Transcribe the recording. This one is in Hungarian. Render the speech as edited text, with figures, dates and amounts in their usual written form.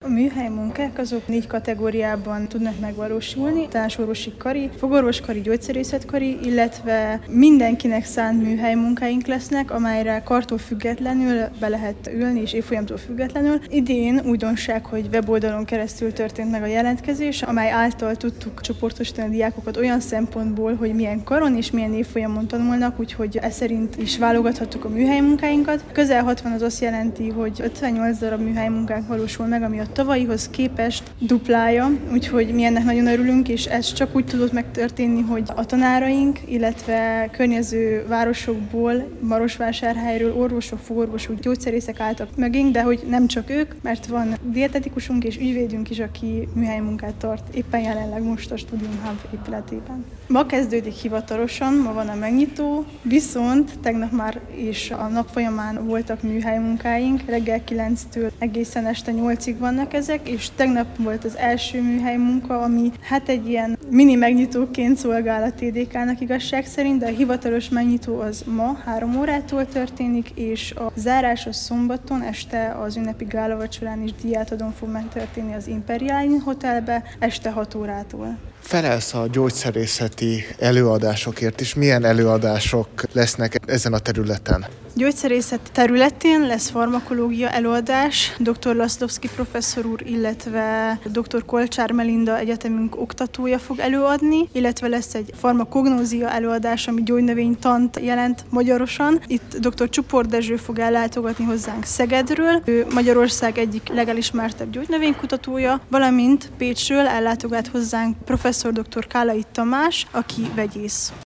műhely munkák azok 4 kategóriában tudnak megvalósulni: általános kari, fogorvoskari, gyógyszerészetkari, illetve mindenkinek szánt műhely munkáink lesznek, amelyre kartól függetlenül be lehet ülni, és évfolyamtól függetlenül. Idén újdonság, hogy weboldalon keresztül történt meg a jelentkezés, amely által tudtuk csoportosítani a diákokat olyan szempontból, hogy milyen karon és milyen évfolyamon tanulnak, úgyhogy ez szerint is válogathattuk a műhely munkáinkat. Közel 60 az azt jelenti, hogy 58 darab műhely munkánk valósul meg, ami a tavalyihoz képest duplája, úgyhogy mi ennek nagyon örülünk, és ez csak úgy tudott megtörténni, hogy a tanáraink, illetve környező városokból, Marosvásárhelyről orvosok, fogorvosok, gyógyszerészek álltak megünk, de hogy nem csak ők, mert van dietetikusunk és ügyvédünk is, aki műhely munkát tart éppen jelenleg most a Studium Hub épületében. Ma kezdődik hivatalosan, ma van a megnyitó, viszont tegnap már és a nap folyamán voltak műhely munkáink, reggel 9-től egészen este 8-ig vannak ezek, és tegnap volt az első műhely munka, ami egy ilyen mini megnyitóként szolgál a TDK-nak igazság szerint, de a hivatalos megnyitó az ma 3 órától történik, és a zárás a szombaton este az ünnepi gálavacsorán és díjátadón fog megtörténni az Imperial Inn Hotelbe este 6 órától. Felelsz a gyógyszerészeti előadásokért is. Milyen előadások lesznek ezen a területen? Gyógyszerészet területén lesz farmakológia előadás, dr. Laszlovszky professzor úr, illetve dr. Kolcsár Melinda egyetemünk oktatója fog előadni, illetve lesz egy farmakognózia előadás, ami gyógynövénytant jelent magyarosan. Itt dr. Csupor Dezső fog ellátogatni hozzánk Szegedről. Ő Magyarország egyik legelismertebb gyógynövénykutatója, valamint Pécsről ellátogat hozzánk professzor dr. Kálai Tamás, aki vegyész.